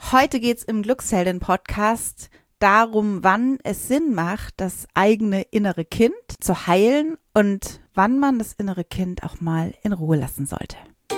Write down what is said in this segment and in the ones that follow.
Heute geht es im Glücksheldin-Podcast darum, wann es Sinn macht, das eigene innere Kind zu heilen und wann man das innere Kind auch mal in Ruhe lassen sollte.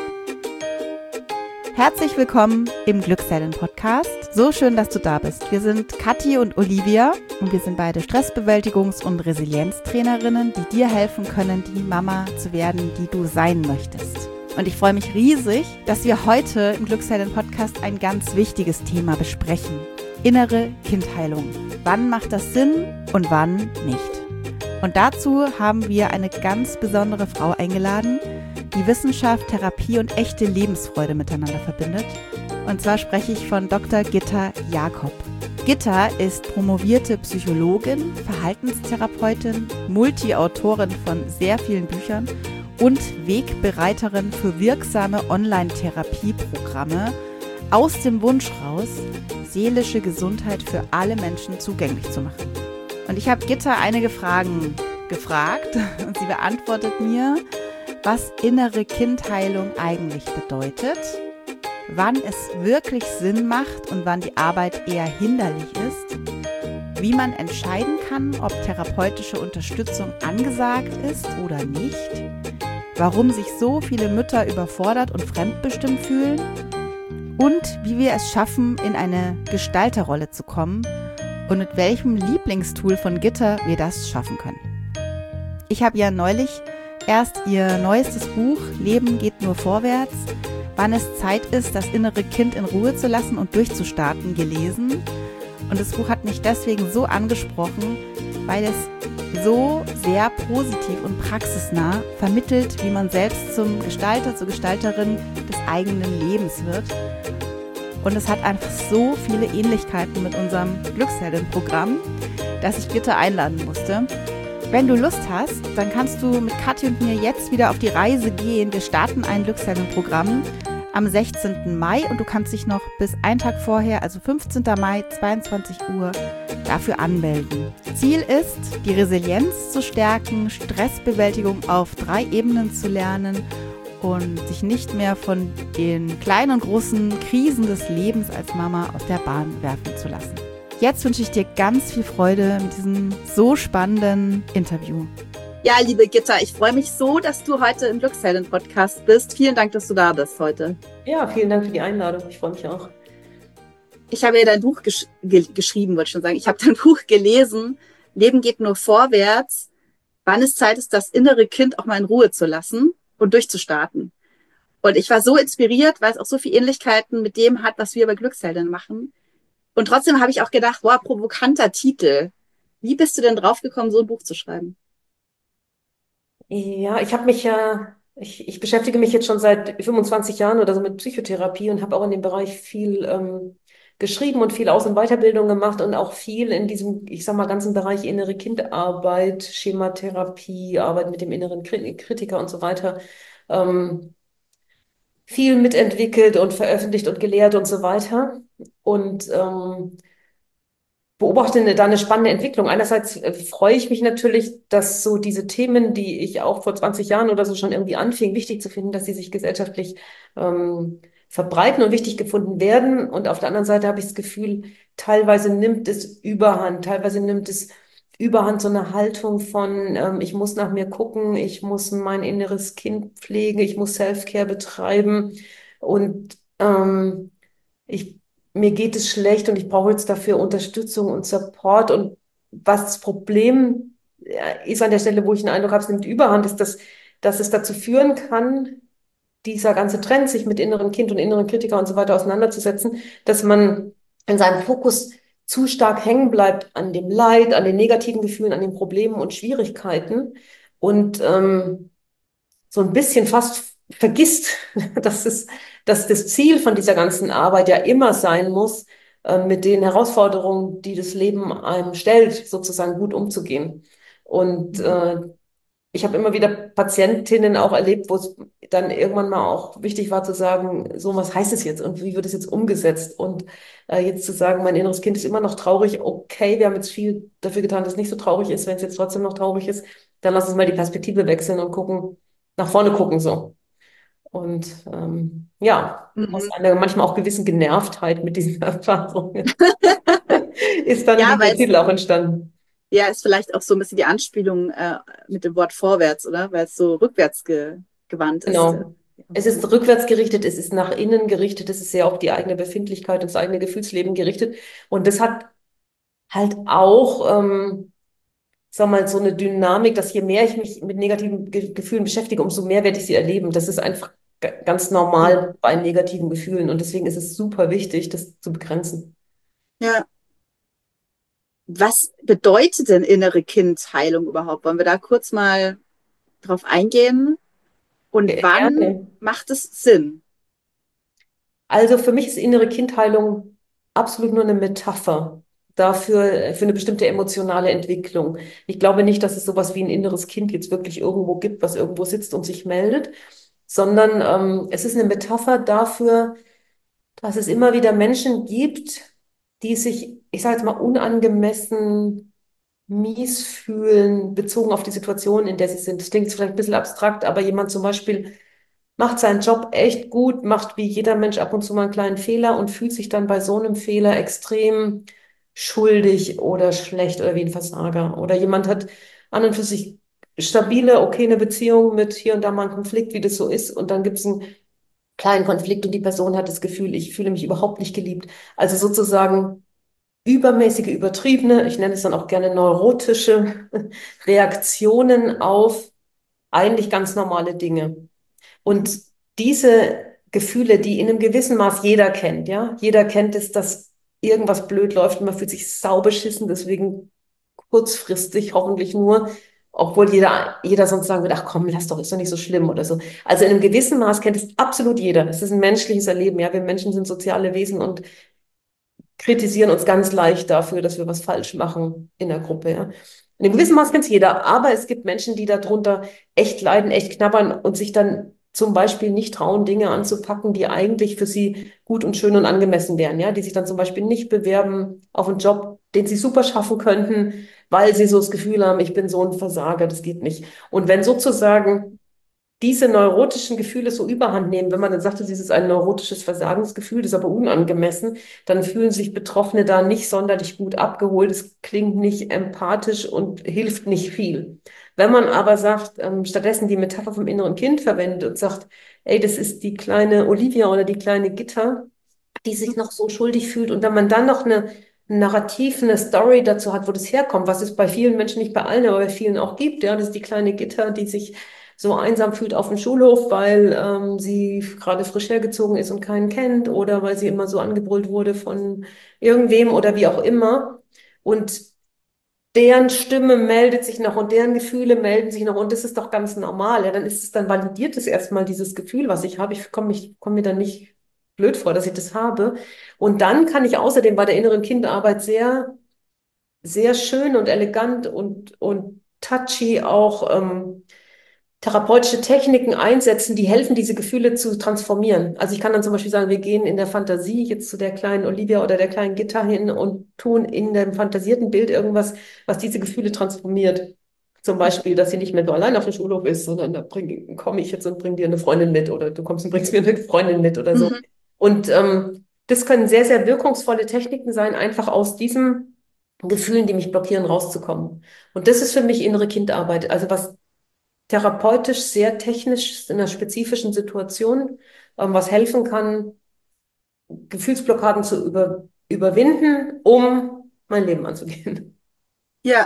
Herzlich willkommen im Glücksheldin-Podcast. So schön, dass du da bist. Wir sind Kathi und Olivia und wir sind beide Stressbewältigungs- und Resilienztrainerinnen, die dir helfen können, die Mama zu werden, die du sein möchtest. Und ich freue mich riesig, dass wir heute im Glücksheldin-Podcast ein ganz wichtiges Thema besprechen. Innere Kindheilung. Wann macht das Sinn und wann nicht? Und dazu haben wir eine ganz besondere Frau eingeladen, die Wissenschaft, Therapie und echte Lebensfreude miteinander verbindet. Und zwar spreche ich von Dr. Gitta Jakob. Gitta ist promovierte Psychologin, Verhaltenstherapeutin, Multiautorin von sehr vielen Büchern und Wegbereiterin für wirksame Online-Therapieprogramme aus dem Wunsch raus, seelische Gesundheit für alle Menschen zugänglich zu machen. Und ich habe Gitta einige Fragen gefragt und sie beantwortet mir, was innere Kindheilung eigentlich bedeutet, wann es wirklich Sinn macht und wann die Arbeit eher hinderlich ist, wie man entscheiden kann, ob therapeutische Unterstützung angesagt ist oder nicht, warum sich so viele Mütter überfordert und fremdbestimmt fühlen und wie wir es schaffen, in eine Gestalterrolle zu kommen und mit welchem Lieblingstool von Gitta wir das schaffen können. Ich habe ja neulich erst ihr neuestes Buch Leben geht nur vorwärts, wann es Zeit ist, das innere Kind in Ruhe zu lassen und durchzustarten, gelesen. Und das Buch hat mich deswegen so angesprochen, weil es so sehr positiv und praxisnah vermittelt, wie man selbst zum Gestalter, zur Gestalterin des eigenen Lebens wird. Und es hat einfach so viele Ähnlichkeiten mit unserem Glücksheldin-Programm, dass ich Gitta einladen musste. Wenn du Lust hast, dann kannst du mit Kathi und mir jetzt wieder auf die Reise gehen. Wir starten ein Glücksheldin-Programm am 16. Mai und du kannst dich noch bis einen Tag vorher, also 15. Mai, 22 Uhr, dafür anmelden. Ziel ist, die Resilienz zu stärken, Stressbewältigung auf 3 Ebenen zu lernen und sich nicht mehr von den kleinen und großen Krisen des Lebens als Mama aus der Bahn werfen zu lassen. Jetzt wünsche ich dir ganz viel Freude mit diesem so spannenden Interview. Ja, liebe Gitta, ich freue mich so, dass du heute im Glücksheldin-Podcast bist. Vielen Dank, dass du da bist heute. Ja, vielen Dank für die Einladung. Ich freue mich auch. Ich habe ja dein Buch geschrieben, wollte ich schon sagen. Ich habe dein Buch gelesen. Leben geht nur vorwärts. Wann es Zeit ist, das innere Kind auch mal in Ruhe zu lassen und durchzustarten. Und ich war so inspiriert, weil es auch so viele Ähnlichkeiten mit dem hat, was wir bei Glücksheldin machen. Und trotzdem habe ich auch gedacht, wow, provokanter Titel. Wie bist du denn draufgekommen, so ein Buch zu schreiben? Ja, ich beschäftige mich jetzt schon seit 25 Jahren oder so mit Psychotherapie und habe auch in dem Bereich viel geschrieben und viel Aus- und Weiterbildung gemacht und auch viel in diesem, ich sag mal, ganzen Bereich innere Kindarbeit, Schematherapie, Arbeit mit dem inneren Kritiker und so weiter. Viel mitentwickelt und veröffentlicht und gelehrt und so weiter. Und beobachte da eine spannende Entwicklung. Einerseits freue ich mich natürlich, dass so diese Themen, die ich auch vor 20 Jahren oder so schon irgendwie anfing, wichtig zu finden, dass sie sich gesellschaftlich verbreiten und wichtig gefunden werden. Und auf der anderen Seite habe ich das Gefühl, teilweise nimmt es Überhand, so eine Haltung von, ich muss nach mir gucken, ich muss mein inneres Kind pflegen, ich muss Self-Care betreiben und ich mir geht es schlecht und ich brauche jetzt dafür Unterstützung und Support. Und was das Problem ist an der Stelle, wo ich den Eindruck habe, es nimmt Überhand, ist, dass es dazu führen kann, dieser ganze Trend, sich mit inneren Kind und inneren Kritiker und so weiter auseinanderzusetzen, dass man in seinem Fokus zu stark hängen bleibt an dem Leid, an den negativen Gefühlen, an den Problemen und Schwierigkeiten und so ein bisschen fast vergisst, dass das Ziel von dieser ganzen Arbeit ja immer sein muss, mit den Herausforderungen, die das Leben einem stellt, sozusagen gut umzugehen. Und ich habe immer wieder Patientinnen auch erlebt, wo es dann irgendwann mal auch wichtig war zu sagen, so was heißt es jetzt und wie wird es jetzt umgesetzt? Und jetzt zu sagen, mein inneres Kind ist immer noch traurig, okay, wir haben jetzt viel dafür getan, dass es nicht so traurig ist, wenn es jetzt trotzdem noch traurig ist, dann lass uns mal die Perspektive wechseln und gucken, nach vorne gucken so. Und ja, aus Mhm. einer manchmal auch gewissen Genervtheit mit diesen Erfahrungen ist dann Ja, dieser weil es Titel auch entstanden. ja ist vielleicht auch so ein bisschen die Anspielung mit dem Wort vorwärts, oder? Weil es so rückwärts gewandt ist. Genau. Es ist rückwärts gerichtet, es ist nach innen gerichtet, es ist sehr auf die eigene Befindlichkeit und das eigene Gefühlsleben gerichtet. Und das hat halt auch, sag mal, so eine Dynamik, dass je mehr ich mich mit negativen Gefühlen beschäftige, umso mehr werde ich sie erleben. Das ist einfach ganz Mhm. normal bei negativen Gefühlen. Und deswegen ist es super wichtig, das zu begrenzen. Ja. Was bedeutet denn innere Kindheilung überhaupt? Wollen wir da kurz mal drauf eingehen? Und wann Gerne. macht es Sinn? Also für mich ist innere Kindheilung absolut nur eine Metapher dafür, für eine bestimmte emotionale Entwicklung. Ich glaube nicht, dass es sowas wie ein inneres Kind jetzt wirklich irgendwo gibt, was irgendwo sitzt und sich meldet, sondern es ist eine Metapher dafür, dass es immer wieder Menschen gibt, die sich, ich sage jetzt mal, unangemessen mies fühlen, bezogen auf die Situation, in der sie sind. Das klingt jetzt vielleicht ein bisschen abstrakt, aber jemand zum Beispiel macht seinen Job echt gut, macht wie jeder Mensch ab und zu mal einen kleinen Fehler und fühlt sich dann bei so einem Fehler extrem schuldig oder schlecht oder wie ein Versager. Oder jemand hat an und für sich stabile, okay, eine Beziehung mit hier und da mal einen Konflikt, wie das so ist. Und dann gibt es einen kleinen Konflikt und die Person hat das Gefühl, ich fühle mich überhaupt nicht geliebt. Also sozusagen übermäßige, übertriebene, ich nenne es dann auch gerne neurotische Reaktionen auf eigentlich ganz normale Dinge. Und Mhm. diese Gefühle, die in einem gewissen Maß jeder kennt, ja, jeder kennt es, dass irgendwas blöd läuft und man fühlt sich saubeschissen, deswegen kurzfristig hoffentlich nur, obwohl jeder sonst sagen würde, ach komm, lass doch, ist doch nicht so schlimm oder so. Also in einem gewissen Maß kennt es absolut jeder. Es ist ein menschliches Erleben, ja, wir Menschen sind soziale Wesen und kritisieren uns ganz leicht dafür, dass wir was falsch machen in der Gruppe. Ja. In einem gewissen Maß kennt es jeder, aber es gibt Menschen, die darunter echt leiden, echt knabbern und sich dann zum Beispiel nicht trauen, Dinge anzupacken, die eigentlich für sie gut und schön und angemessen wären. Ja, die sich dann zum Beispiel nicht bewerben auf einen Job, den sie super schaffen könnten, weil sie so das Gefühl haben, ich bin so ein Versager, das geht nicht. Und wenn sozusagen diese neurotischen Gefühle so überhand nehmen, wenn man dann sagt, es ist ein neurotisches Versagensgefühl, das ist aber unangemessen, dann fühlen sich Betroffene da nicht sonderlich gut abgeholt. Es klingt nicht empathisch und hilft nicht viel. Wenn man aber sagt, stattdessen die Metapher vom inneren Kind verwendet und sagt, ey, das ist die kleine Olivia oder die kleine Gitta, die sich noch so schuldig fühlt und wenn man dann noch ein Narrativ, eine Story dazu hat, wo das herkommt, was es bei vielen Menschen, nicht bei allen, aber bei vielen auch gibt, ja, das ist die kleine Gitta, die sich so einsam fühlt auf dem Schulhof, weil sie gerade frisch hergezogen ist und keinen kennt oder weil sie immer so angebrüllt wurde von irgendwem oder wie auch immer. Und deren Stimme meldet sich noch und deren Gefühle melden sich noch und das ist doch ganz normal. Ja, dann ist es, dann validiert es erstmal dieses Gefühl, was ich habe. Ich komme mir dann nicht blöd vor, dass ich das habe. Und dann kann ich außerdem bei der inneren Kindarbeit sehr, sehr schön und elegant und touchy auch therapeutische Techniken einsetzen, die helfen, diese Gefühle zu transformieren. Also ich kann dann zum Beispiel sagen, wir gehen in der Fantasie jetzt zu der kleinen Olivia oder der kleinen Gitta hin und tun in dem fantasierten Bild irgendwas, was diese Gefühle transformiert. Zum Beispiel, dass sie nicht mehr so allein auf dem Schulhof ist, sondern da komme ich jetzt und bring dir eine Freundin mit oder du kommst und bringst mir eine Freundin mit oder so. Mhm. Und das können sehr, sehr wirkungsvolle Techniken sein, einfach aus diesen Gefühlen, die mich blockieren, rauszukommen. Und das ist für mich innere Kindarbeit. Also was therapeutisch sehr technisch in einer spezifischen Situation, was helfen kann, Gefühlsblockaden zu überwinden, um mein Leben anzugehen. Ja,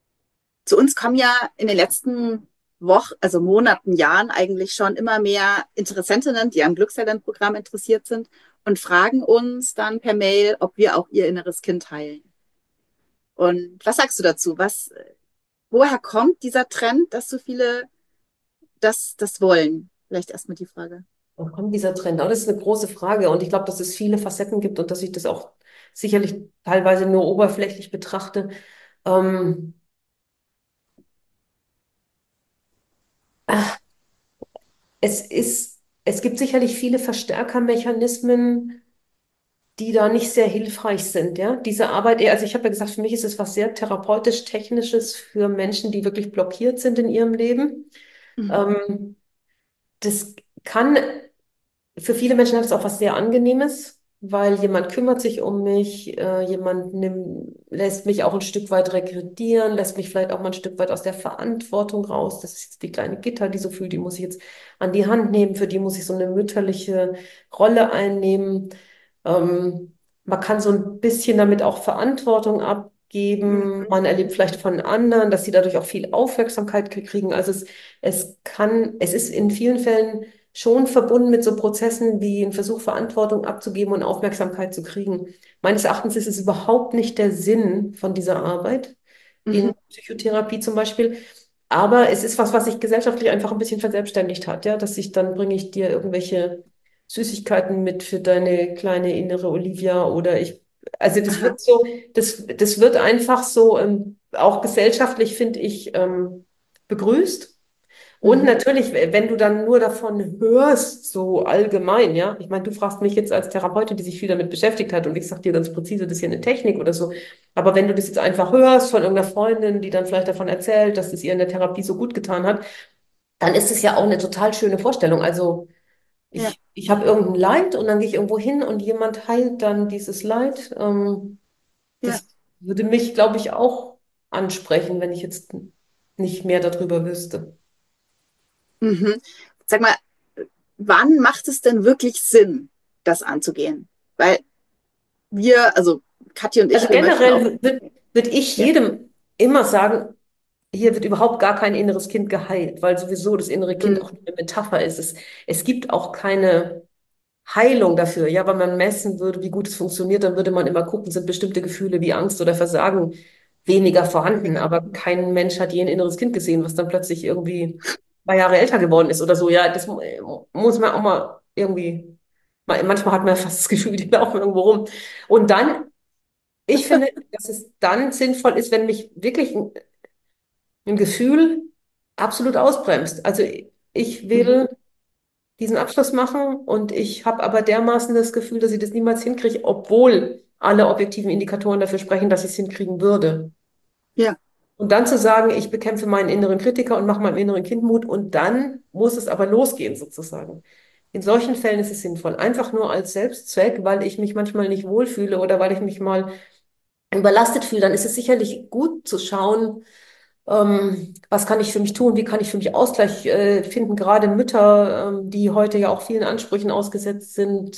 zu uns kommen ja in den letzten Wochen, also Monaten, Jahren eigentlich schon immer mehr Interessentinnen, die am Glückselternprogramm interessiert sind und fragen uns dann per Mail, ob wir auch ihr inneres Kind heilen. Und was sagst du dazu? Woher kommt dieser Trend, dass so viele das wollen? Vielleicht erstmal die Frage. Wo kommt dieser Trend? Aber das ist eine große Frage und ich glaube, dass es viele Facetten gibt und dass ich das auch sicherlich teilweise nur oberflächlich betrachte. Ähm, ach, es gibt sicherlich viele Verstärkermechanismen, die da nicht sehr hilfreich sind, ja. Diese Arbeit, also ich habe ja gesagt, für mich ist es was sehr therapeutisch-technisches für Menschen, die wirklich blockiert sind in ihrem Leben. Mhm. Ähm, das kann, für viele Menschen hat es auch was sehr Angenehmes, weil jemand kümmert sich um mich, lässt mich auch ein Stück weit regredieren, lässt mich vielleicht auch mal ein Stück weit aus der Verantwortung raus. Das ist jetzt die kleine Gitta, die so fühlt, die muss ich jetzt an die Hand nehmen, für die muss ich so eine mütterliche Rolle einnehmen. Man kann so ein bisschen damit auch Verantwortung abgeben. Man erlebt vielleicht von anderen, dass sie dadurch auch viel Aufmerksamkeit kriegen. Also es ist in vielen Fällen schon verbunden mit so Prozessen wie ein Versuch, Verantwortung abzugeben und Aufmerksamkeit zu kriegen. Meines Erachtens ist es überhaupt nicht der Sinn von dieser Arbeit, in Mhm. Psychotherapie zum Beispiel. Aber es ist was, was sich gesellschaftlich einfach ein bisschen verselbstständigt hat, ja, dass ich dann bringe ich dir irgendwelche Süßigkeiten mit für deine kleine innere Olivia also das Aha. wird so, das wird einfach so, auch gesellschaftlich, finde ich, begrüßt. Und Mhm. natürlich, wenn du dann nur davon hörst, so allgemein, ja, ich meine, du fragst mich jetzt als Therapeutin, die sich viel damit beschäftigt hat, und ich sag dir ganz präzise, das ist ja eine Technik oder so. Aber wenn du das jetzt einfach hörst von irgendeiner Freundin, die dann vielleicht davon erzählt, dass es ihr in der Therapie so gut getan hat, dann ist es ja auch eine total schöne Vorstellung. Also Ja. ich habe irgendein Leid und dann gehe ich irgendwo hin und jemand heilt dann dieses Leid. Ja. Das würde mich, glaube ich, auch ansprechen, wenn ich jetzt nicht mehr darüber wüsste. Mhm. Sag mal, wann macht es denn wirklich Sinn, das anzugehen? Weil also Kathi und ich, Also wir möchten auch. generell würd ich Ja. jedem immer sagen, hier wird überhaupt gar kein inneres Kind geheilt, weil sowieso das innere Kind auch Mhm. eine Metapher ist. Es gibt auch keine Heilung dafür. Ja, wenn man messen würde, wie gut es funktioniert, dann würde man immer gucken, sind bestimmte Gefühle wie Angst oder Versagen weniger vorhanden. Aber kein Mensch hat je ein inneres Kind gesehen, was dann plötzlich irgendwie 2 Jahre älter geworden ist oder so. Ja, das muss man auch mal irgendwie, manchmal hat man ja fast das Gefühl, die laufen irgendwo rum. Und dann, ich finde, dass es dann sinnvoll ist, wenn mich wirklich ein Gefühl absolut ausbremst. Also ich Mhm. will diesen Abschluss machen und ich habe aber dermaßen das Gefühl, dass ich das niemals hinkriege, obwohl alle objektiven Indikatoren dafür sprechen, dass ich es hinkriegen würde. Ja. Und dann zu sagen, ich bekämpfe meinen inneren Kritiker und mache meinem inneren Kind Mut und dann muss es aber losgehen sozusagen. In solchen Fällen ist es sinnvoll, einfach nur als Selbstzweck, weil ich mich manchmal nicht wohlfühle oder weil ich mich mal überlastet fühle, dann ist es sicherlich gut zu schauen, was kann ich für mich tun? Wie kann ich für mich Ausgleich finden? Gerade Mütter, die heute ja auch vielen Ansprüchen ausgesetzt sind,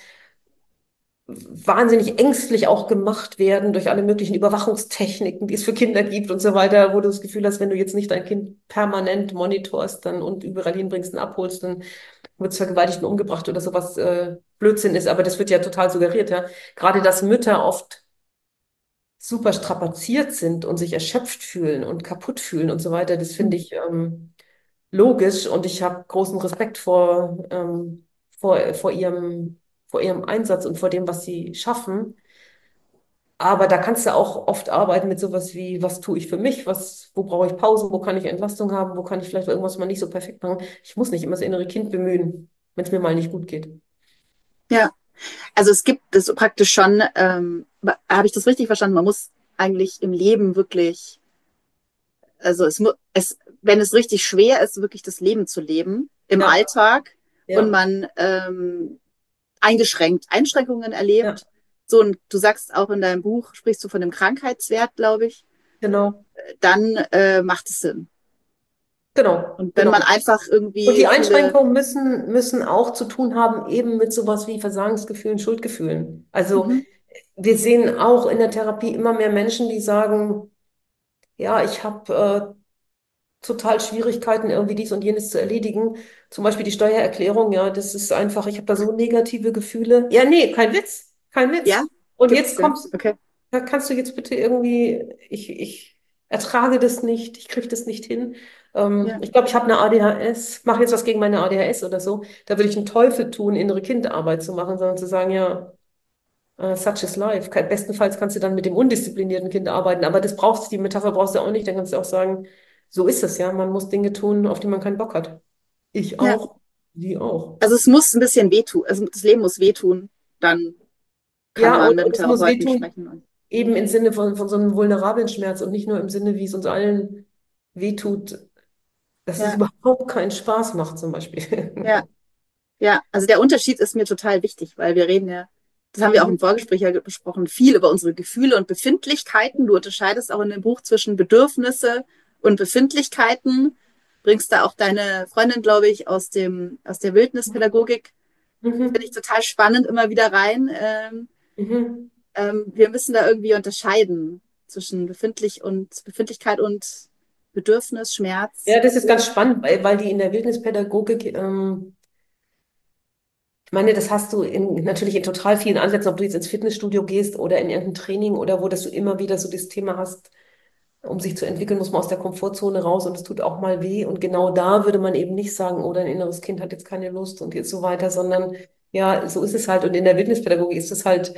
wahnsinnig ängstlich auch gemacht werden durch alle möglichen Überwachungstechniken, die es für Kinder gibt und so weiter, wo du das Gefühl hast, wenn du jetzt nicht dein Kind permanent monitorst dann und überall hinbringst und abholst, dann wird es vergewaltigt und umgebracht oder sowas Blödsinn ist. Aber das wird ja total suggeriert, ja. Gerade dass Mütter oft super strapaziert sind und sich erschöpft fühlen und kaputt fühlen und so weiter, das finde ich logisch und ich habe großen Respekt vor ihrem Einsatz und vor dem, was sie schaffen. Aber da kannst du auch oft arbeiten mit sowas wie, was tue ich für mich, wo brauche ich Pause, wo kann ich Entlastung haben, wo kann ich vielleicht irgendwas mal nicht so perfekt machen. Ich muss nicht immer das innere Kind bemühen, wenn es mir mal nicht gut geht. Ja. Also es gibt es so praktisch schon, habe ich das richtig verstanden? Man muss eigentlich im Leben wirklich, also wenn es richtig schwer ist, wirklich das Leben zu leben im Ja, Alltag und ja, man Einschränkungen ja, erlebt. So, und du sagst auch in deinem Buch, sprichst du von dem Krankheitswert, glaube ich, genau, dann macht es Sinn. genau, Und wenn man genau. einfach Und irgendwie die viele, Einschränkungen müssen auch zu tun haben, eben mit sowas wie Versagensgefühlen, Schuldgefühlen. Also mhm, wir sehen auch in der Therapie immer mehr Menschen, die sagen, ja, ich habe total Schwierigkeiten, irgendwie dies und jenes zu erledigen. Zum Beispiel die Steuererklärung, ja, das ist einfach, ich habe da so negative Gefühle. Ja, nee, kein Witz, kein ja, Witz. Und gibt's, jetzt ja, kommst, okay, da kannst du jetzt bitte irgendwie, ich ertrage das nicht, ich kriege das nicht hin. ja, Ich glaube, ich habe eine ADHS, mache jetzt was gegen meine ADHS oder so. Da würde ich einen Teufel tun, innere Kindarbeit zu machen, sondern zu sagen, ja, such is life. Bestenfalls kannst du dann mit dem undisziplinierten Kind arbeiten, aber die Metapher brauchst du auch nicht. Dann kannst du auch sagen, so ist es ja. Man muss Dinge tun, auf die man keinen Bock hat. Ich ja. auch, sie auch. Also es muss ein bisschen wehtun, also das Leben muss wehtun, dann kann Ja, man und mit dem es muss Therapeuten wehtun, sprechen. Und, eben im Sinne von so einem vulnerablen Schmerz und nicht nur im Sinne, wie es uns allen wehtut, dass es ja, überhaupt keinen Spaß macht, zum Beispiel. ja. Ja, also der Unterschied ist mir total wichtig, weil wir reden ja, das haben wir auch Mhm. im Vorgespräch ja besprochen, viel über unsere Gefühle und Befindlichkeiten. Du unterscheidest auch in dem Buch zwischen Bedürfnisse und Befindlichkeiten. Bringst da auch deine Freundin, glaube ich, aus der Wildnispädagogik, finde ich Mhm. total spannend, immer wieder rein. Mhm. Wir müssen da irgendwie unterscheiden zwischen Befindlichkeit und Bedürfnis, Schmerz. Ja, das ist ganz spannend, weil die in der Wildnispädagogik, ich meine, das hast du natürlich in total vielen Ansätzen, ob du jetzt ins Fitnessstudio gehst oder in irgendein Training oder wo, dass du immer wieder so das Thema hast, um sich zu entwickeln, muss man aus der Komfortzone raus und es tut auch mal weh. Und genau da würde man eben nicht sagen, oh, dein inneres Kind hat jetzt keine Lust und jetzt so weiter, sondern ja, so ist es halt. Und in der Wildnispädagogik ist es halt,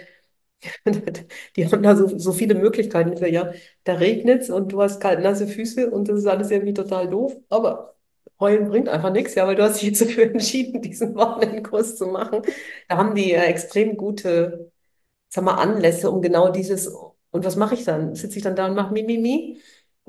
die haben da so viele Möglichkeiten. Ja, da regnet's und du hast kalt nasse Füße und das ist alles irgendwie total doof. Aber heulen bringt einfach nichts, ja, weil du hast dich jetzt dafür entschieden, diesen Wochenendkurs zu machen. Da haben die extrem gute, sag mal, Anlässe, um genau dieses. Und was mache ich dann? Sitze ich dann da und mache Mimimi?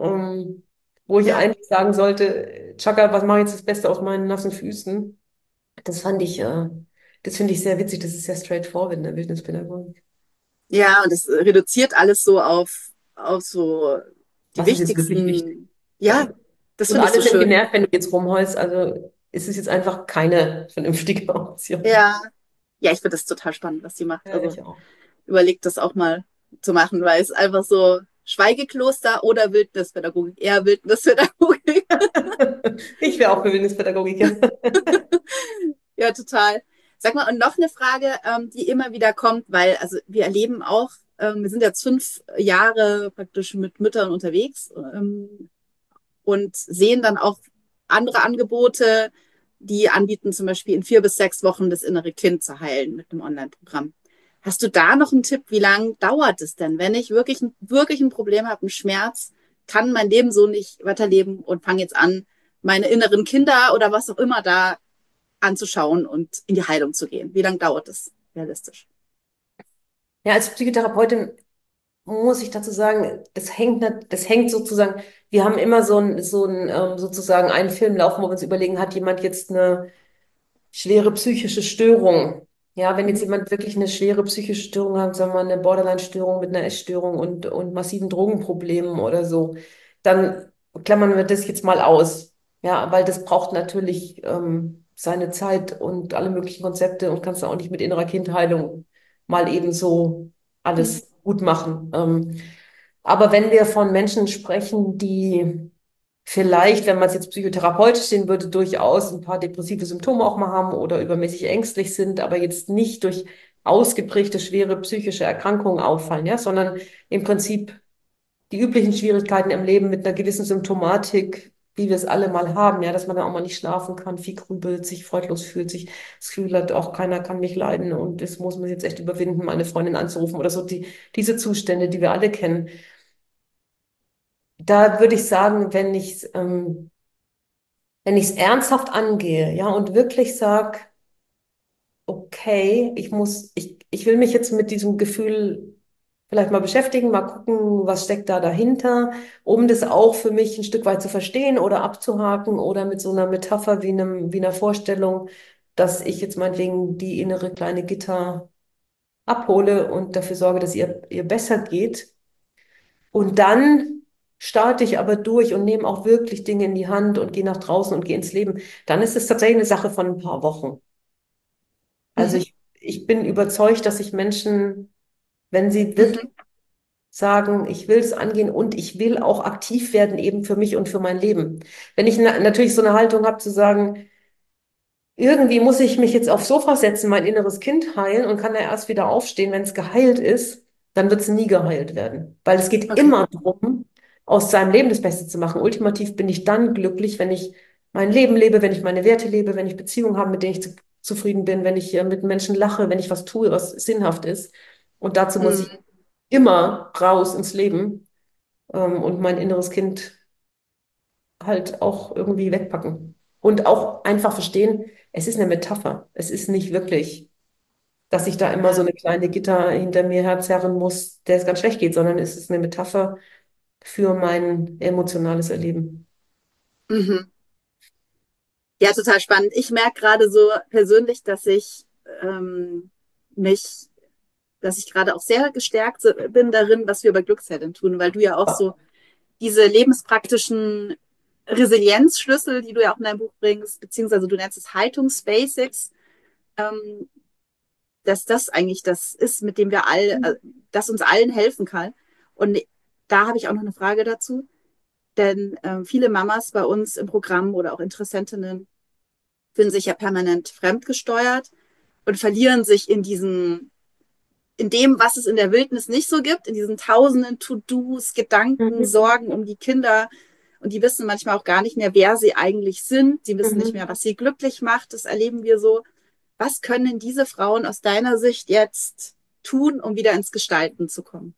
Wo ich Ja, eigentlich sagen sollte, Chaka, was mache ich jetzt das Beste aus meinen nassen Füßen? Das fand ich, das finde ich sehr witzig. Das ist sehr straightforward in der Wildnispädagogik. ja, und es reduziert alles so auf so die Was ist jetzt wirklich wichtig? wichtigsten. Ja, Ja. das Und finde ich so alle sind schön. genervt, wenn du jetzt rumheulst. Also ist es jetzt einfach keine vernünftige Option. Ja, ja, ich finde das total spannend, was sie macht. Ja, Also ich auch. überlegt das auch mal zu machen, weil es einfach so Schweigekloster oder Wildnispädagogik, eher Wildnispädagogik. Ich wäre auch für Bildungspädagogik. Ja. Ja, total. Sag mal, und noch eine Frage, die immer wieder kommt, weil, also wir erleben auch, wir sind jetzt 5 Jahre praktisch mit Müttern unterwegs, und sehen dann auch andere Angebote, die anbieten, zum Beispiel in 4 bis 6 Wochen das innere Kind zu heilen mit einem Online-Programm. Hast du da noch einen Tipp? Wie lange dauert es denn, wenn ich wirklich ein Problem habe, einen Schmerz, kann mein Leben so nicht weiterleben und fange jetzt an, meine inneren Kinder oder was auch immer da anzuschauen und in die Heilung zu gehen? Wie lange dauert es realistisch? Ja, als Psychotherapeutin muss ich dazu sagen, das hängt sozusagen, wir haben immer sozusagen einen Film laufen, wo wir uns überlegen, hat jemand jetzt eine schwere psychische Störung? Ja, wenn jetzt Mhm. jemand wirklich eine schwere psychische Störung hat, sagen wir mal eine Borderline-Störung mit einer Essstörung und massiven Drogenproblemen oder so, dann klammern wir das jetzt mal aus. Ja, weil das braucht natürlich seine Zeit und alle möglichen Konzepte und kannst du auch nicht mit innerer Kindheilung mal eben so Mhm. alles gut machen. Aber wenn wir von Menschen sprechen, die vielleicht, wenn man es jetzt psychotherapeutisch sehen würde, durchaus ein paar depressive Symptome auch mal haben oder übermäßig ängstlich sind, aber jetzt nicht durch ausgeprägte schwere psychische Erkrankungen auffallen, ja, sondern im Prinzip die üblichen Schwierigkeiten im Leben mit einer gewissen Symptomatik, wie wir es alle mal haben, ja, dass man dann auch mal nicht schlafen kann, viel grübelt, sich freudlos fühlt, sich das Gefühl hat, auch keiner kann mich leiden und das muss man jetzt echt überwinden, meine Freundin anzurufen oder so, diese Zustände, die wir alle kennen. Da würde ich sagen, wenn ich es ernsthaft angehe, ja, und wirklich sage, okay, ich will mich jetzt mit diesem Gefühl vielleicht mal beschäftigen, mal gucken, was steckt da dahinter, um das auch für mich ein Stück weit zu verstehen oder abzuhaken oder mit so einer Metapher wie einer Vorstellung, dass ich jetzt meinetwegen die innere kleine Gitter abhole und dafür sorge, dass ihr besser geht. Und dann starte ich aber durch und nehme auch wirklich Dinge in die Hand und gehe nach draußen und gehe ins Leben. Dann ist es tatsächlich eine Sache von ein paar Wochen. Also Mhm. ich bin überzeugt, dass sich Menschen, wenn sie wirklich Mhm. sagen, ich will es angehen und ich will auch aktiv werden eben für mich und für mein Leben. Wenn ich natürlich so eine Haltung habe zu sagen, irgendwie muss ich mich jetzt aufs Sofa setzen, mein inneres Kind heilen und kann da erst wieder aufstehen, wenn es geheilt ist, dann wird es nie geheilt werden. Weil es geht Okay. immer darum, aus seinem Leben das Beste zu machen. Ultimativ bin ich dann glücklich, wenn ich mein Leben lebe, wenn ich meine Werte lebe, wenn ich Beziehungen habe, mit denen ich zufrieden bin, wenn ich mit Menschen lache, wenn ich was tue, was sinnhaft ist. Und dazu muss ich Mhm. immer raus ins Leben, und mein inneres Kind halt auch irgendwie wegpacken. Und auch einfach verstehen, es ist eine Metapher. Es ist nicht wirklich, dass ich da immer so Ja. eine kleine Gitter hinter mir herzerren muss, der es ganz schlecht geht, sondern es ist eine Metapher für mein emotionales Erleben. Mhm. Ja, total spannend. Ich merke gerade so persönlich, dass ich mich, dass ich gerade auch sehr gestärkt bin darin, was wir bei Glücksheldin tun, weil du ja auch so diese lebenspraktischen Resilienzschlüssel, die du ja auch in deinem Buch bringst, beziehungsweise du nennst es Haltungsbasics, ähm, dass das eigentlich das ist, mit dem wir das uns allen helfen kann. Und da habe ich auch noch eine Frage dazu, denn viele Mamas bei uns im Programm oder auch Interessentinnen fühlen sich ja permanent fremdgesteuert und verlieren sich in dem, was es in der Wildnis nicht so gibt, in diesen tausenden To-Dos, Gedanken, Mhm. Sorgen um die Kinder. Und die wissen manchmal auch gar nicht mehr, wer sie eigentlich sind. Sie wissen nicht Mhm. mehr, was sie glücklich macht. Das erleben wir so. Was können diese Frauen aus deiner Sicht jetzt tun, um wieder ins Gestalten zu kommen?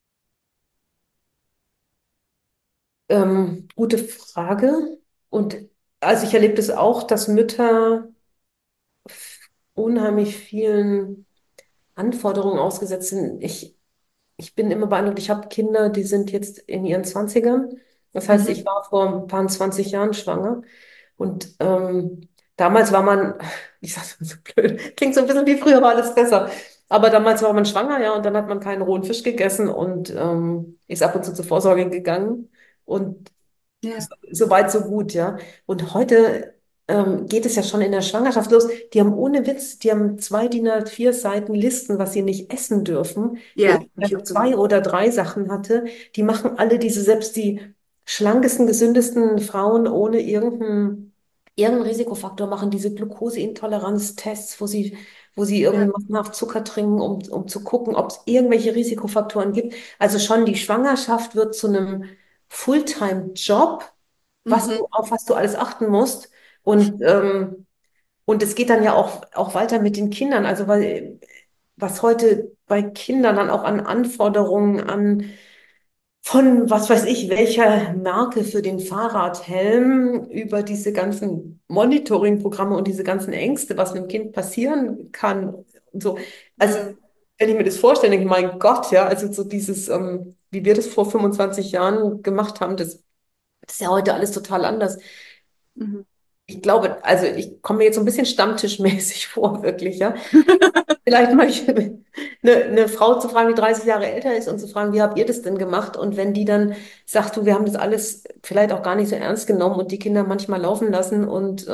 Gute Frage. Und also ich erlebe das auch, dass Mütter unheimlich vielen Anforderungen ausgesetzt sind. Ich bin immer beeindruckt, ich habe Kinder, die sind jetzt in ihren Zwanzigern. Das heißt, Mhm. ich war vor ein paar 20 Jahren schwanger. Und damals war man, ich sag's mal so blöd, klingt so ein bisschen wie früher war alles besser. Aber damals war man schwanger, ja, und dann hat man keinen rohen Fisch gegessen und ist ab und zu zur Vorsorge gegangen. Und Ja, so weit, so gut, ja. Und heute geht es ja schon in der Schwangerschaft los. Die haben ohne Witz, die haben 2 DIN A4 Seiten Listen, was sie nicht essen dürfen, wo ja, ich habe ich vielleicht auch gesehen. 2 oder 3 Sachen hatte. Die machen alle diese, selbst die schlankesten, gesündesten Frauen ohne irgendeinen Risikofaktor machen diese Glukoseintoleranztests, wo sie irgendwie Ja. massenhaft Zucker trinken, um zu gucken, ob es irgendwelche Risikofaktoren gibt. Also schon die Schwangerschaft wird zu einem Fulltime-Job, Mhm. auf was du alles achten musst. Und es geht dann ja auch weiter mit den Kindern. Also weil, was heute bei Kindern dann auch an Anforderungen von was weiß ich, welcher Marke für den Fahrradhelm über diese ganzen Monitoring-Programme und diese ganzen Ängste, was mit dem Kind passieren kann und so. Also, Mhm. wenn ich mir das vorstelle, denke ich, mein Gott, ja, also so dieses, wie wir das vor 25 Jahren gemacht haben, das ist ja heute alles total anders. Mhm. Ich glaube, also ich komme mir jetzt so ein bisschen stammtischmäßig vor, wirklich, ja. Vielleicht mal eine Frau zu fragen, die 30 Jahre älter ist und zu fragen, wie habt ihr das denn gemacht? Und wenn die dann sagt, du, wir haben das alles vielleicht auch gar nicht so ernst genommen und die Kinder manchmal laufen lassen und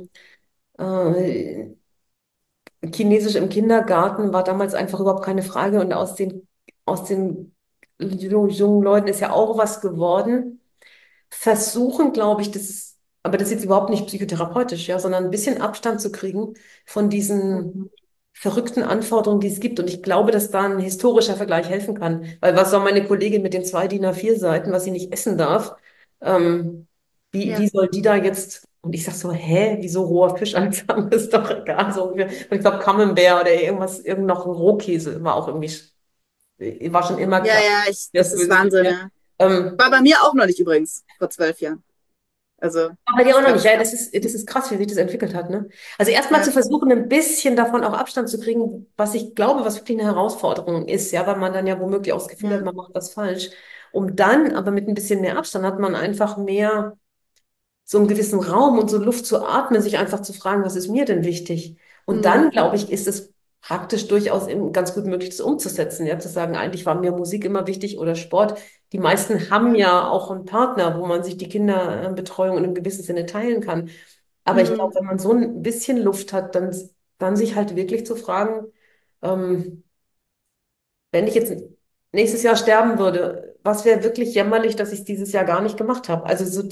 äh, Chinesisch im Kindergarten war damals einfach überhaupt keine Frage und aus den jungen Leuten ist ja auch was geworden. Versuchen, glaube ich, aber das ist jetzt überhaupt nicht psychotherapeutisch, ja, sondern ein bisschen Abstand zu kriegen von diesen Mhm. verrückten Anforderungen, die es gibt. Und ich glaube, dass da ein historischer Vergleich helfen kann. Weil was soll meine Kollegin mit den 2 DIN A4 Seiten, was sie nicht essen darf? Ähm, wie Ja. soll die da jetzt? Und ich sag so, hä, wieso roher Fisch anfangen? Ist doch egal. So ungefähr. Und ich glaube, Camembert oder irgend noch ein Rohkäse war auch irgendwie, war schon immer Ja, klar, ja, das das ist ist böse für Wahnsinn, mich. ja. Ähm, War bei mir auch noch nicht übrigens, vor 12 Jahren. Also, Aber die auch ich noch glaube, nicht, ja, das ist krass, wie sich das entwickelt hat, ne? Also erstmal ja. zu versuchen, ein bisschen davon auch Abstand zu kriegen, was ich glaube, was wirklich eine Herausforderung ist, ja, weil man dann ja womöglich auch das Gefühl hat, Ja. man macht was falsch. Um dann, aber mit ein bisschen mehr Abstand, hat man einfach mehr so einen gewissen Raum und so Luft zu atmen, sich einfach zu fragen, was ist mir denn wichtig? Und Mhm. dann, glaube ich, ist es praktisch durchaus ganz gut möglich, das umzusetzen, ja, zu sagen, eigentlich war mir Musik immer wichtig oder Sport. Die meisten haben Ja. ja auch einen Partner, wo man sich die Kinderbetreuung in einem gewissen Sinne teilen kann. Aber ich glaube, Mhm. wenn man so ein bisschen Luft hat, dann sich halt wirklich zu fragen, ähm, wenn ich jetzt nächstes Jahr sterben würde, was wäre wirklich jämmerlich, dass ich es dieses Jahr gar nicht gemacht habe? Also so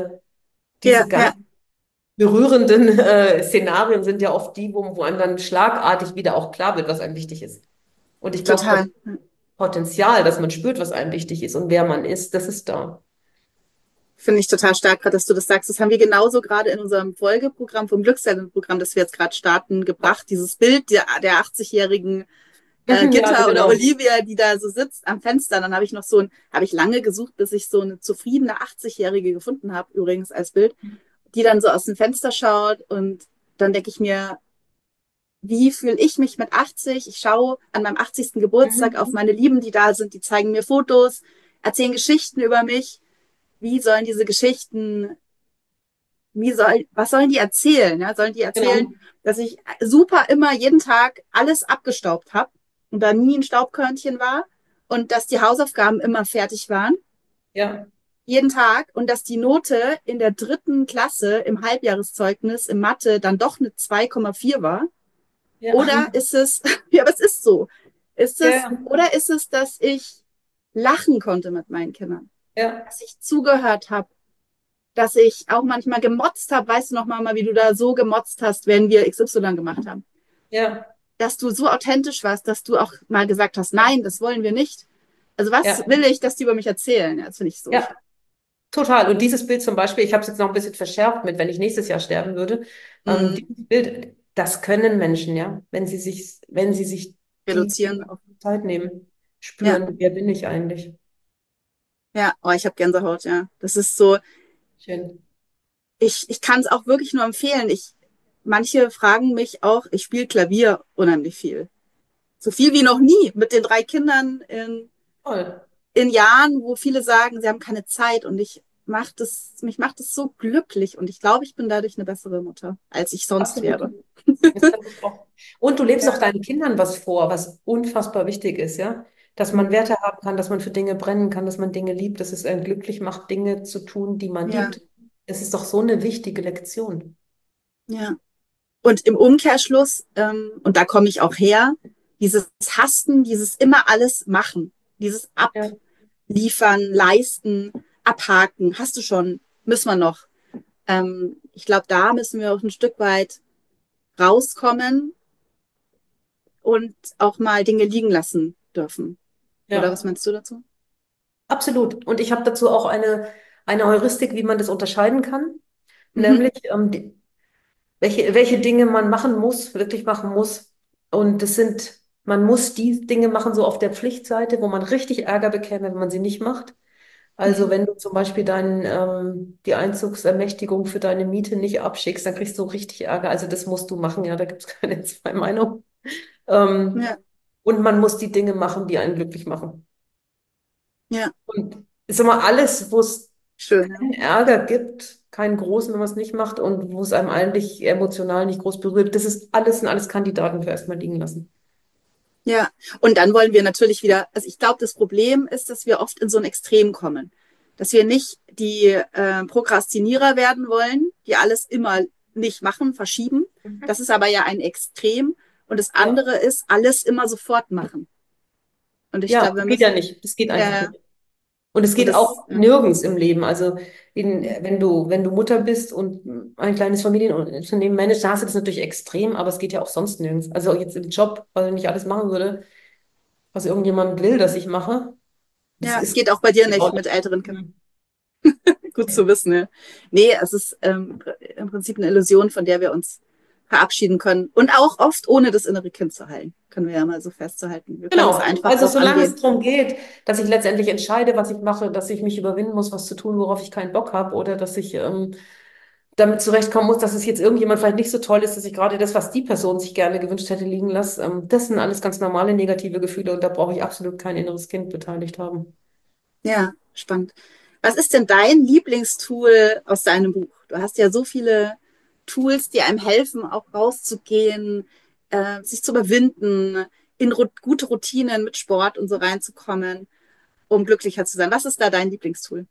diese Ja, ganz ja, berührenden Szenarien sind ja oft die, wo einem dann schlagartig wieder auch klar wird, was einem wichtig ist. Und ich glaube, das total. Potenzial, dass man spürt, was einem wichtig ist und wer man ist, das ist da. Finde ich total stark, gerade, dass du das sagst. Das haben wir genauso gerade in unserem Folgeprogramm vom Glücksellenprogramm, das wir jetzt gerade starten, gebracht. Dieses Bild der 80-jährigen Ja, Gitta oder genau. Olivia, die da so sitzt am Fenster. Dann habe ich lange gesucht, bis ich so eine zufriedene 80-jährige gefunden habe, übrigens als Bild, die dann so aus dem Fenster schaut und dann denke ich mir, wie fühle ich mich mit 80? Ich schaue an meinem 80. Geburtstag auf Mhm. meine Lieben, die da sind, die zeigen mir Fotos, erzählen Geschichten über mich. Wie sollen diese Geschichten was sollen die erzählen? Ja, sollen die erzählen, Genau. dass ich super immer jeden Tag alles abgestaubt habe und da nie ein Staubkörnchen war und dass die Hausaufgaben immer fertig waren, Ja. jeden Tag und dass die Note in der 3. Klasse im Halbjahreszeugnis im Mathe dann doch eine 2,4 war? Ja. Oder ist es, ja, aber es ist so. Ja. Oder ist es, dass ich lachen konnte mit meinen Kindern, Ja. dass ich zugehört habe, dass ich auch manchmal gemotzt habe, weißt du noch mal, wie du da so gemotzt hast, wenn wir XY gemacht haben, Ja. dass du so authentisch warst, dass du auch mal gesagt hast, nein, das wollen wir nicht. Also was Ja. will ich, dass die über mich erzählen? Ja, das finde ich so Ja. stark. Total. Und dieses Bild zum Beispiel, ich habe es jetzt noch ein bisschen verschärft mit, wenn ich nächstes Jahr sterben würde. Mhm. Dieses Bild, das können Menschen, ja, wenn sie sich die Reduzieren auf. Zeit nehmen, Ja, spüren, wer bin ich eigentlich? ja, oh, ich habe Gänsehaut, ja. Das ist so, Schön. ich kann es auch wirklich nur empfehlen. Manche fragen mich auch, ich spiele Klavier unheimlich viel. So viel wie noch nie mit den 3 Kindern Toll. in Jahren, wo viele sagen, sie haben keine Zeit und mich macht es so glücklich und ich glaube, ich bin dadurch eine bessere Mutter, als ich sonst Absolut. wäre. Das kann ich auch. Und du lebst auch Ja, deinen Kindern was vor, was unfassbar wichtig ist, ja? Dass man Werte haben kann, dass man für Dinge brennen kann, dass man Dinge liebt, dass es einen glücklich macht, Dinge zu tun, die man ja, liebt. Es ist doch so eine wichtige Lektion. ja. Und im Umkehrschluss, und da komme ich auch her, dieses Hasten, dieses immer alles machen, dieses Ja, Abliefern, leisten, abhaken, hast du schon, müssen wir noch. Ich glaube, da müssen wir auch ein Stück weit rauskommen und auch mal Dinge liegen lassen dürfen. Oder was ja, meinst du dazu? absolut. Und ich habe dazu auch eine Heuristik, wie man das unterscheiden kann. Mhm. Nämlich, welche Dinge man machen muss, wirklich machen muss. Und man muss die Dinge machen, so auf der Pflichtseite, wo man richtig Ärger bekäme, wenn man sie nicht macht. Also Mhm. wenn du zum Beispiel die Einzugsermächtigung für deine Miete nicht abschickst, dann kriegst du richtig Ärger. Also das musst du machen, ja, da gibt es keine zwei Meinungen. Ähm, Ja, und man muss die Dinge machen, die einen glücklich machen. ja, Und ich sag mal, alles, wo es schön. Ja. keinen Ärger gibt, keinen großen, wenn man es nicht macht und wo es einem eigentlich emotional nicht groß berührt, sind alles Kandidaten für erstmal liegen lassen. Ja, und dann wollen wir natürlich wieder, also ich glaube, das Problem ist, dass wir oft in so ein Extrem kommen, dass wir nicht die Prokrastinierer werden wollen, die alles immer nicht machen, verschieben. Das ist aber ja ein Extrem. Und das Ja, andere ist, alles immer sofort machen. Und ich ja, glaube, wir geht ja müssen, nicht. Das geht einfach ja, nicht. Und es und geht das, auch ja, nirgends im Leben. Also wenn du Mutter bist und ein kleines Familienunternehmen managst, dann hast du das natürlich extrem, aber es geht ja auch sonst nirgends. Also jetzt im Job, weil ich nicht alles machen würde, was irgendjemand will, dass ich mache. Das ja, es ist geht auch bei dir geht auch nicht mit nicht. älteren Kindern. Hm. Gut zu wissen, ja. Nee, es ist im Prinzip eine Illusion, von der wir uns verabschieden können. Und auch oft ohne das innere Kind zu heilen. Können wir ja mal so festzuhalten. Wir können es Genau. einfach Also auch solange es angehen. darum geht, dass ich letztendlich entscheide, was ich mache, dass ich mich überwinden muss, was zu tun, worauf ich keinen Bock habe, oder dass ich damit zurechtkommen muss, dass es jetzt irgendjemand vielleicht nicht so toll ist, dass ich gerade das, was die Person sich gerne gewünscht hätte, liegen lasse. Das sind alles ganz normale negative Gefühle und da brauche ich absolut kein inneres Kind beteiligt haben. Ja, spannend. Was ist denn dein Lieblingstool aus deinem Buch? Du hast ja so viele Tools, die einem helfen, auch rauszugehen, sich zu überwinden, in gute Routinen mit Sport und so reinzukommen, um glücklicher zu sein. Was ist da dein Lieblingstool?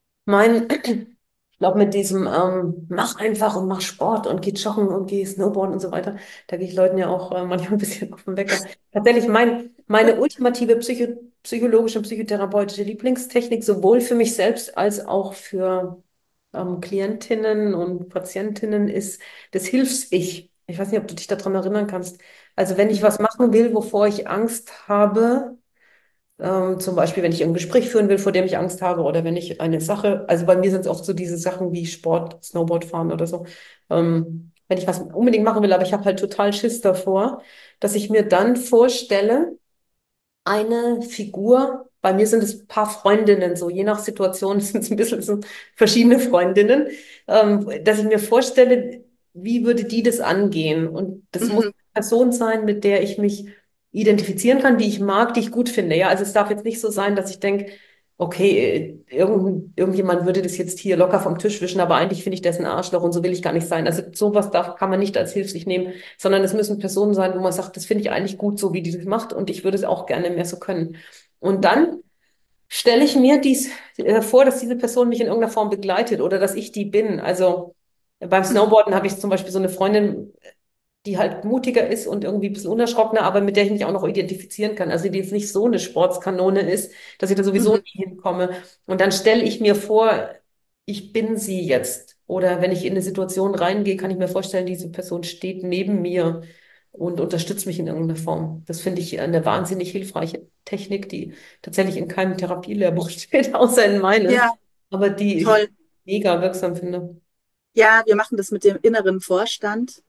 Ich glaube, mit diesem mach einfach und mach Sport und geh joggen und geh Snowboarden und so weiter, da gehe ich Leuten ja auch manchmal ein bisschen auf den Wecker. Tatsächlich meine ultimative psychologische und psychotherapeutische Lieblingstechnik, sowohl für mich selbst als auch für Klientinnen und Patientinnen, ist das Hilfs-Ich. Ich weiß nicht, ob du dich daran erinnern kannst. Also wenn ich Mhm. was machen will, wovor ich Angst habe, zum Beispiel, wenn ich ein Gespräch führen will, vor dem ich Angst habe, oder wenn ich eine Sache, also bei mir sind es oft so diese Sachen wie Sport, Snowboard fahren oder so. Wenn ich was unbedingt machen will, aber ich habe halt total Schiss davor, dass ich mir dann vorstelle, eine Figur, bei mir sind es ein paar Freundinnen, so je nach Situation sind es ein bisschen so verschiedene Freundinnen, dass ich mir vorstelle, wie würde die das angehen? Und das muss Mhm. eine Person sein, mit der ich mich identifizieren kann, die ich mag, die ich gut finde. Ja, also es darf jetzt nicht so sein, dass ich denke, okay, irgendjemand würde das jetzt hier locker vom Tisch wischen, aber eigentlich finde ich das ein Arschloch und so will ich gar nicht sein. Also sowas kann man nicht als Hilfslich nehmen, sondern es müssen Personen sein, wo man sagt, das finde ich eigentlich gut, so wie die das macht und ich würde es auch gerne mehr so können. Und dann stelle ich mir vor, dass diese Person mich in irgendeiner Form begleitet oder dass ich die bin. Also beim Snowboarden habe ich zum Beispiel so eine Freundin, die halt mutiger ist und irgendwie ein bisschen unerschrockener, aber mit der ich mich auch noch identifizieren kann. Also die jetzt nicht so eine Sportskanone ist, dass ich da sowieso Mhm. nie hinkomme. Und dann stelle ich mir vor, ich bin sie jetzt. Oder wenn ich in eine Situation reingehe, kann ich mir vorstellen, diese Person steht neben mir und unterstützt mich in irgendeiner Form. Das finde ich eine wahnsinnig hilfreiche Technik, die tatsächlich in keinem Therapielehrbuch steht, außer in meinem, Ja, aber die ich toll. mega wirksam finde. Ja, wir machen das mit dem inneren Vorstand,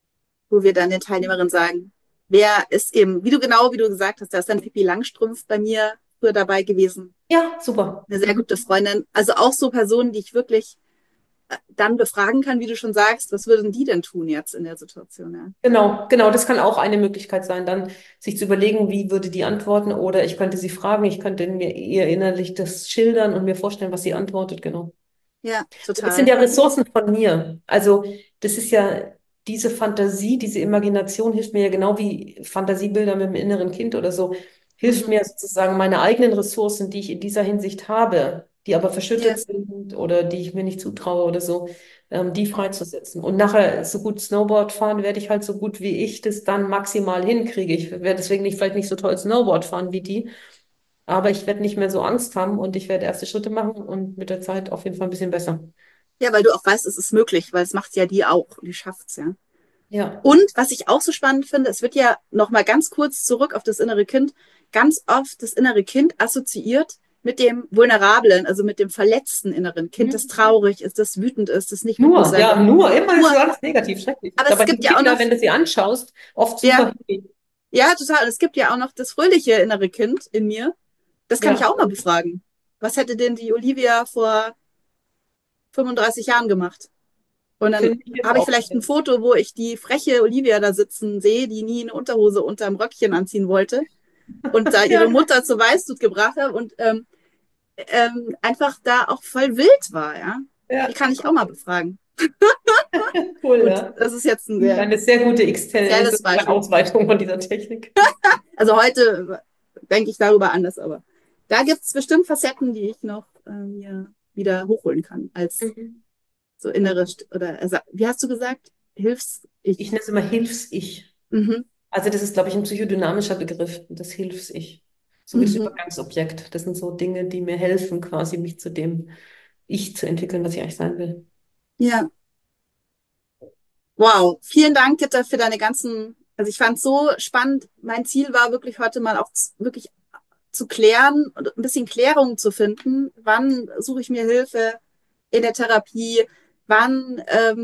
wo wir dann den Teilnehmerinnen sagen, wer ist eben, wie du gesagt hast, da ist dann Pippi Langstrumpf bei mir früher dabei gewesen. Ja, super. Eine sehr gute Freundin. Also auch so Personen, die ich wirklich dann befragen kann, wie du schon sagst, was würden die denn tun jetzt in der Situation? Ja, Genau, das kann auch eine Möglichkeit sein, dann sich zu überlegen, wie würde die antworten oder ich könnte sie fragen, ich könnte mir ihr innerlich das schildern und mir vorstellen, was sie antwortet, genau. ja, Das sind total. ja Ressourcen von mir. Also das ist ja diese Fantasie, diese Imagination hilft mir ja genau wie Fantasiebilder mit dem inneren Kind oder so, hilft Mhm. mir sozusagen meine eigenen Ressourcen, die ich in dieser Hinsicht habe, die aber verschüttet Ja, sind oder die ich mir nicht zutraue oder so, die freizusetzen. Und nachher so gut Snowboard fahren werde ich halt so gut wie ich das dann maximal hinkriege. Ich werde deswegen vielleicht nicht so toll Snowboard fahren wie die, aber ich werde nicht mehr so Angst haben und ich werde erste Schritte machen und mit der Zeit auf jeden Fall ein bisschen besser. ja, weil du auch weißt, es ist möglich, weil es macht ja die auch, die schafft's ja. Ja. Und was ich auch so spannend finde, es wird ja noch mal ganz kurz zurück auf das innere Kind, ganz oft das innere Kind assoziiert mit dem Vulnerablen, also mit dem verletzten inneren Kind, das Mhm. traurig ist, das wütend ist, das nicht mitmuss sein will. Nur, immer ist Nur, so alles negativ, schrecklich. aber es Dabei gibt sind ja auch noch, Kinder, wenn du sie anschaust, oft ja, super happy. ja, total. Und es gibt ja auch noch das fröhliche innere Kind in mir. Das kann ich Ja, auch mal befragen. Was hätte denn die Olivia vor 35 Jahren gemacht? Und dann finde ich jetzt habe ich auch. vielleicht ein Foto, wo ich die freche Olivia da sitzen sehe, die nie eine Unterhose unterm Röckchen anziehen wollte und da ihre Ja, Mutter zur Weißglut gebracht habe und einfach da auch voll wild war, ja. Die ja, kann ich auch mal befragen. cool, Gut, ja. das ist jetzt ein sehr Eine sehr gute spezielles Beispiel. Ausweitung von dieser Technik. Also heute denke ich darüber anders, aber da gibt es bestimmt Facetten, die ich noch mir wieder hochholen kann, als Mhm. so innere, oder wie hast du gesagt? Ich Hilfs-Ich. nenne es immer Hilfs-Ich. Mhm. Also das ist, glaube ich, ein psychodynamischer Begriff, das Hilfs-Ich. So wie das Mhm. Übergangsobjekt. Das sind so Dinge, die mir helfen, quasi mich zu dem Ich zu entwickeln, was ich eigentlich sein will. Ja, wow. Vielen Dank, Gitta, für deine ganzen, also ich fand es so spannend. Mein Ziel war wirklich heute mal auch wirklich zu klären und ein bisschen Klärung zu finden. Wann suche ich mir Hilfe in der Therapie? Wann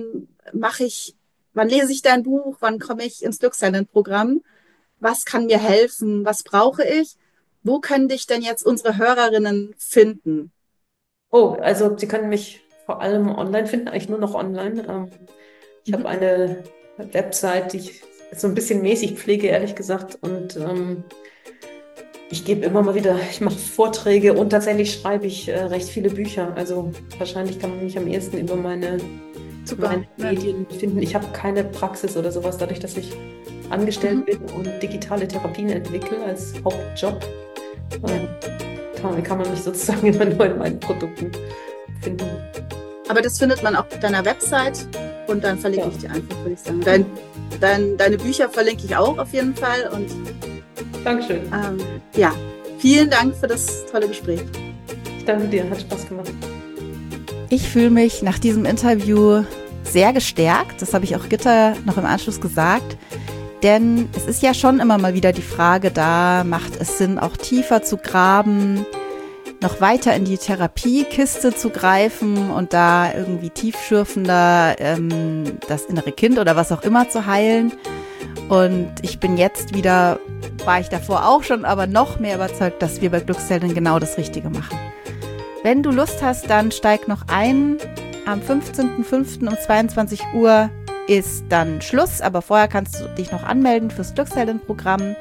wann lese ich dein Buch? Wann komme ich ins Glückselend-Programm? Was kann mir helfen? Was brauche ich? Wo können dich denn jetzt unsere Hörerinnen finden? Oh, also Sie können mich vor allem online finden, eigentlich nur noch online. Ich Mhm. habe eine Website, die ich so ein bisschen mäßig pflege, ehrlich gesagt. Und ich gebe immer mal wieder, ich mache Vorträge und tatsächlich schreibe ich recht viele Bücher. Also wahrscheinlich kann man mich am ehesten über Super. meine Ja. Medien finden. Ich habe keine Praxis oder sowas, dadurch, dass ich angestellt Mhm. bin und digitale Therapien entwickle als Hauptjob. Ja. Kann man mich sozusagen immer nur in meinen Produkten finden. Aber das findet man auch auf deiner Website und dann verlinke Ja. ich die einfach, würde ich sagen. Deine Bücher verlinke ich auch auf jeden Fall und Dankeschön. ja, vielen Dank für das tolle Gespräch. Ich danke dir, hat Spaß gemacht. Ich fühle mich nach diesem Interview sehr gestärkt. Das habe ich auch Gitta noch im Anschluss gesagt. Denn es ist ja schon immer mal wieder die Frage da, macht es Sinn, auch tiefer zu graben, noch weiter in die Therapiekiste zu greifen und da irgendwie tiefschürfender das innere Kind oder was auch immer zu heilen. Und ich bin jetzt wieder, war ich davor auch schon, aber noch mehr überzeugt, dass wir bei Glückselden genau das Richtige machen. Wenn du Lust hast, dann steig noch ein. Am 15.05. um 22 Uhr ist dann Schluss, aber vorher kannst du dich noch anmelden fürs Glückselden-Programm.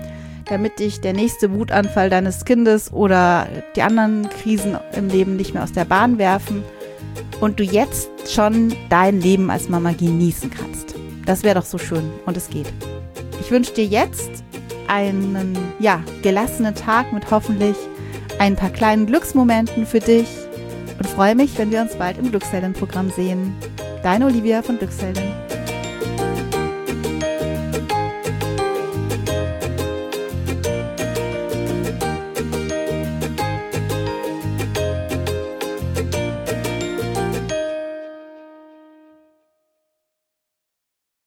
damit dich der nächste Wutanfall deines Kindes oder die anderen Krisen im Leben nicht mehr aus der Bahn werfen und du jetzt schon dein Leben als Mama genießen kannst. Das wäre doch so schön und es geht. Ich wünsche dir jetzt einen gelassenen Tag mit hoffentlich ein paar kleinen Glücksmomenten für dich und freue mich, wenn wir uns bald im Glückshelden-Programm sehen. Deine Olivia von Glückshelden.